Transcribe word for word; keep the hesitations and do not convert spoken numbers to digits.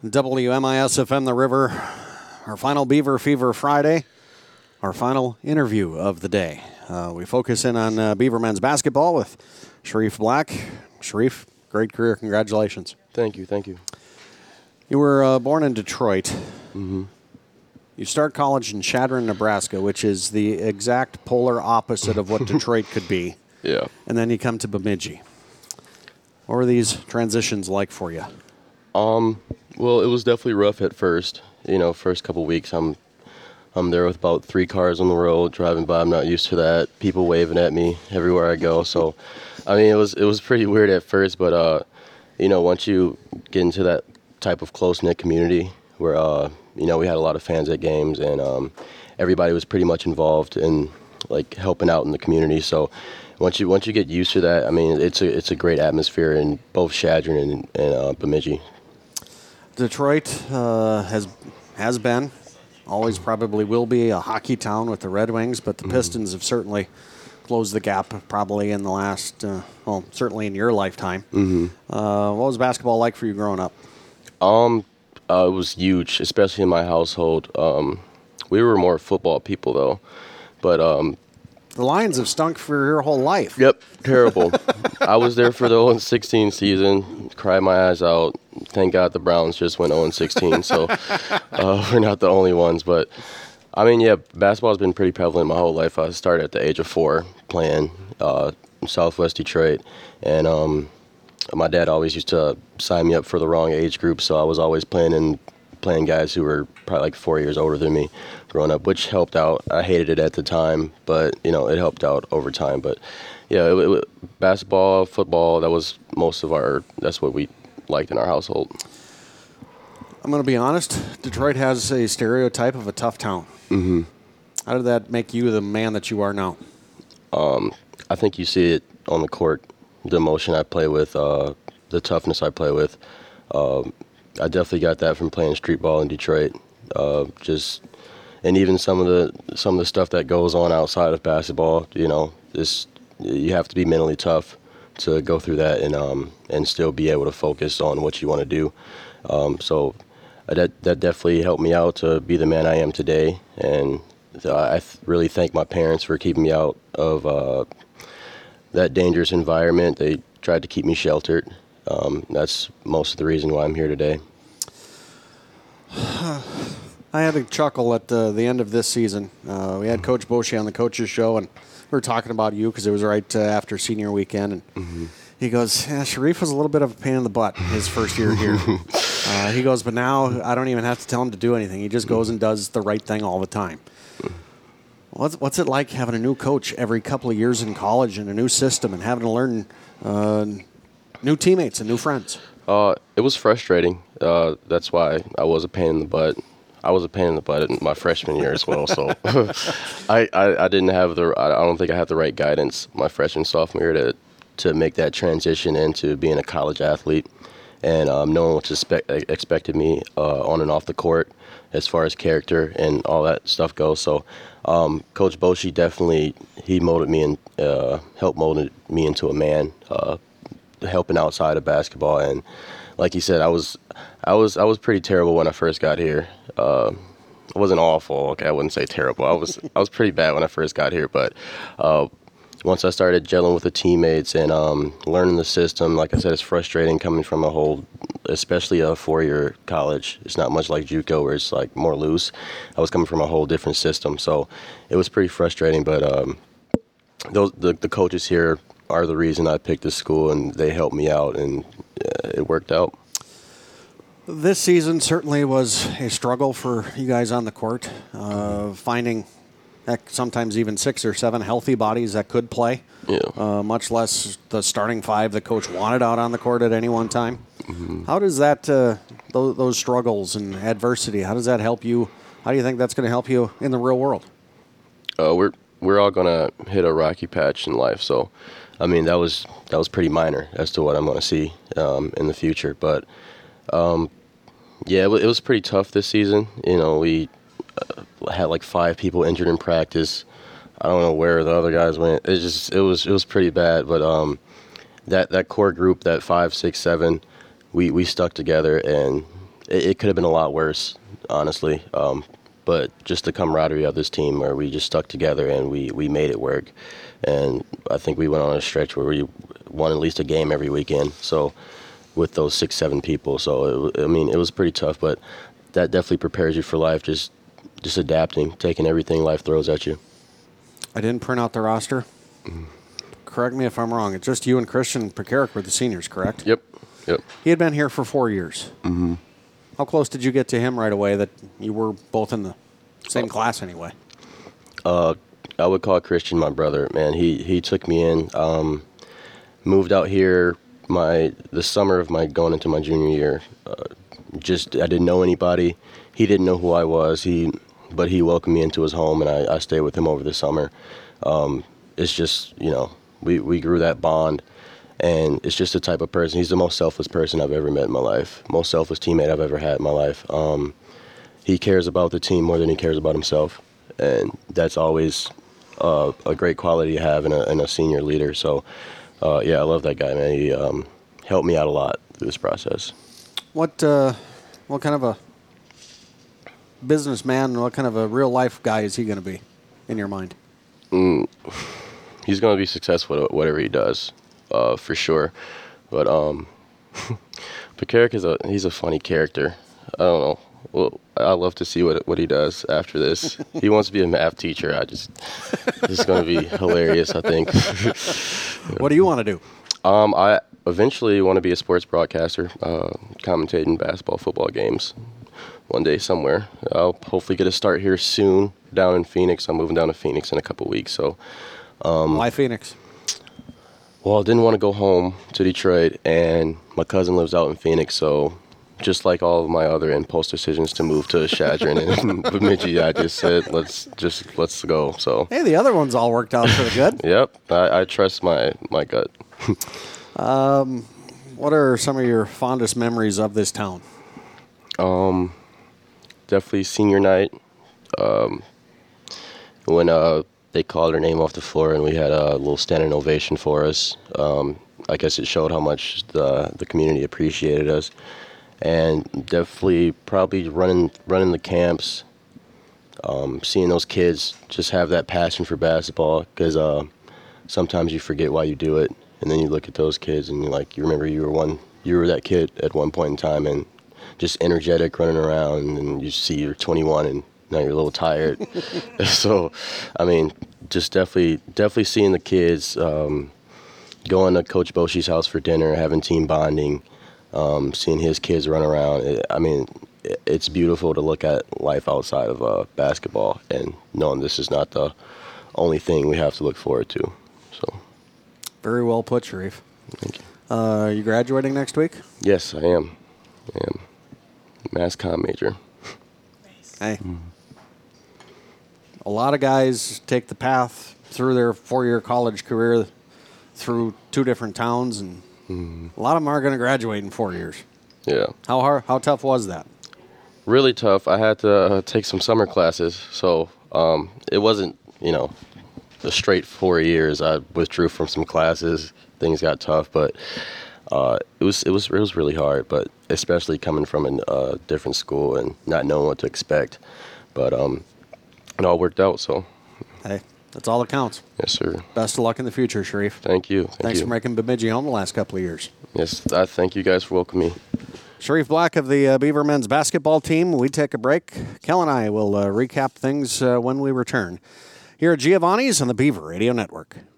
W M I S F M The River, our final Beaver Fever Friday, our final interview of the day. Uh, we focus in on uh, Beaver men's basketball with Sharif Black. Sharif, great career. Congratulations. Thank you. Thank you. You were uh, born in Detroit. Mm-hmm. You start college in Chadron, Nebraska, which is the exact polar opposite of what Detroit could be. Yeah. And then you come to Bemidji. What were these transitions like for you? Um. Well, it was definitely rough at first. You know, first couple weeks, I'm, I'm there with about three cars on the road driving by. I'm not used to that. People waving at me everywhere I go. So, I mean, it was it was pretty weird at first, but uh, you know, once you get into that type of close knit community where uh, you know, we had a lot of fans at games and um, everybody was pretty much involved in like helping out in the community. So. Once you once you get used to that, I mean, it's a it's a great atmosphere in both Chadron and, and uh, Bemidji. Detroit uh, has has been, always probably will be a hockey town with the Red Wings, but the mm-hmm. Pistons have certainly closed the gap probably in the last, uh, well, certainly in your lifetime. Mm-hmm. Uh, what was basketball like for you growing up? Um, uh, it was huge, especially in my household. Um, we were more football people though, but. Um, The Lions have stunk for your whole life. Yep, terrible. I was there for the oh and sixteen season, cried my eyes out. Thank God the Browns just went oh and sixteen, so uh, we're not the only ones. But, I mean, yeah, basketball's been pretty prevalent my whole life. I started at the age of four playing uh, in Southwest Detroit, and um, my dad always used to sign me up for the wrong age group, so I was always playing in playing guys who were probably like four years older than me growing up, which helped out. I hated it at the time, but, you know, it helped out over time. But, yeah, it, it, basketball, football, that was most of our, that's what we liked in our household. I'm going to be honest. Detroit has a stereotype of a tough town. Mm-hmm. How did that make you the man that you are now? Um, I think you see it on the court, the emotion I play with, uh, the toughness I play with. Um, I definitely got that from playing street ball in Detroit. Uh, just and even some of the some of the stuff that goes on outside of basketball. You know, this you have to be mentally tough to go through that and um and still be able to focus on what you want to do. Um, so that that definitely helped me out to be the man I am today. And I th- really thank my parents for keeping me out of uh, that dangerous environment. They tried to keep me sheltered. Um, that's most of the reason why I'm here today. I had a chuckle at the, the end of this season. Uh, we had Coach Boschee on the coaches show, and we were talking about you because it was right uh, after senior weekend. And mm-hmm. he goes, yeah, Sharif was a little bit of a pain in the butt his first year here. uh, he goes, but now I don't even have to tell him to do anything. He just goes and does the right thing all the time. What's, what's it like having a new coach every couple of years in college and a new system and having to learn uh, new teammates and new friends? Uh, it was frustrating. Uh, that's why I was a pain in the butt. I was a pain in the butt in my freshman year as well. So I, I, I didn't have the, I don't think I had the right guidance my freshman, sophomore year to, to make that transition into being a college athlete and um, knowing what to expect, expected me uh, on and off the court as far as character and all that stuff goes. So um, Coach Boschee definitely, he molded me and uh, helped mold me into a man, uh, helping outside of basketball. And like you said, I was I was I was pretty terrible when I first got here. Uh, I wasn't awful. Okay, I wouldn't say terrible. I was I was pretty bad when I first got here, but uh, once I started gelling with the teammates and um, learning the system, like I said, it's frustrating coming from a whole, especially a four-year college. It's not much like JUCO where it's like more loose. I was coming from a whole different system, so it was pretty frustrating. But um, those the, the coaches here are the reason I picked this school, and they helped me out, and uh, it worked out. This season certainly was a struggle for you guys on the court, uh, finding heck, sometimes even six or seven healthy bodies that could play, yeah. uh, much less the starting five the coach wanted out on the court at any one time. Mm-hmm. How does that, uh, those, those struggles and adversity, how does that help you? How do you think that's going to help you in the real world? Uh, we're we're all going to hit a rocky patch in life, so I mean, that was that was pretty minor as to what I'm going to see um, in the future. But, um, yeah, it, it was pretty tough this season. You know, we uh, had like five people injured in practice. I don't know where the other guys went. It just it was it was pretty bad. But um, that that core group, that five, six, seven, we, we stuck together and it, it could have been a lot worse, honestly. Um, but just the camaraderie of this team where we just stuck together and we, we made it work. And I think we went on a stretch where we won at least a game every weekend. So with those six, seven people. So, it, I mean, it was pretty tough, but that definitely prepares you for life, just just adapting, taking everything life throws at you. I didn't print out the roster. Mm-hmm. Correct me if I'm wrong. It's just you and Christian Pekarik were the seniors, correct? Yep, yep. He had been here for four years. Mm-hmm. How close did you get to him right away that you were both in the same uh, class anyway? Uh, I would call Christian my brother, man. He he took me in, um, moved out here my the summer of my going into my junior year. Uh, just I didn't know anybody. He didn't know who I was. He but he welcomed me into his home, and I, I stayed with him over the summer. Um, it's just, you know, we, we grew that bond, and it's just the type of person. He's the most selfless person I've ever met in my life, most selfless teammate I've ever had in my life. Um, he cares about the team more than he cares about himself, and that's always uh, a great quality to have in a, in a senior leader. So, uh, yeah, I love that guy, man. He um, helped me out a lot through this process. What uh, what kind of a businessman, what kind of a real-life guy is he going to be in your mind? Mm, he's going to be successful at whatever he does, uh, for sure. But um, Pekarik is a he's a funny character. I don't know. Well, I love to see what what he does after this. He wants to be a math teacher. I just this is going to be hilarious, I think. What do you want to do? Um, I eventually want to be a sports broadcaster, uh, commentating basketball, football games. One day somewhere. I'll hopefully get a start here soon down in Phoenix. I'm moving down to Phoenix in a couple weeks. So, um, why Phoenix? Well, I didn't want to go home to Detroit, and my cousin lives out in Phoenix. So, just like all of my other impulse decisions to move to Chadron and Bemidji, I just said, let's just let's go. So, hey, the other ones all worked out pretty good. Yep, I, I trust my my gut. um, what are some of your fondest memories of this town? Um. Definitely senior night, um, when uh, they called her name off the floor and we had a little standing ovation for us. Um, I guess it showed how much the the community appreciated us, and definitely probably running running the camps, um, seeing those kids just have that passion for basketball. Because uh, sometimes you forget why you do it, and then you look at those kids and you like you remember you were one you were that kid at one point in time and. Just energetic, running around, and you see you're twenty-one, and now you're a little tired. So, I mean, just definitely, definitely seeing the kids, um, going to Coach Boshi's house for dinner, having team bonding, um, seeing his kids run around. It, I mean, it, it's beautiful to look at life outside of uh, basketball, and knowing this is not the only thing we have to look forward to. So, very well put, Sharif. Thank you. Uh, are you graduating next week? Yes, I am. I am. Mass comm major. Hey. Mm. A lot of guys take the path through their four-year college career through two different towns, and mm. a lot of them are going to graduate in four years. Yeah. How hard? How tough was that? Really tough. I had to uh, take some summer classes, so um, it wasn't, you know, a straight four years. I withdrew from some classes. Things got tough, but. Uh, it was it was it was really hard, but especially coming from a uh, different school and not knowing what to expect. But um, it all worked out. So, hey, that's all that counts. Yes, sir. Best of luck in the future, Sharif. Thank you. Thank Thanks you. for making Bemidji home the last couple of years. Yes, I thank you guys for welcoming me. Sharif Black of the uh, Beaver men's basketball team. We take a break. Kel and I will uh, recap things uh, when we return here at Giovanni's on the Beaver Radio Network.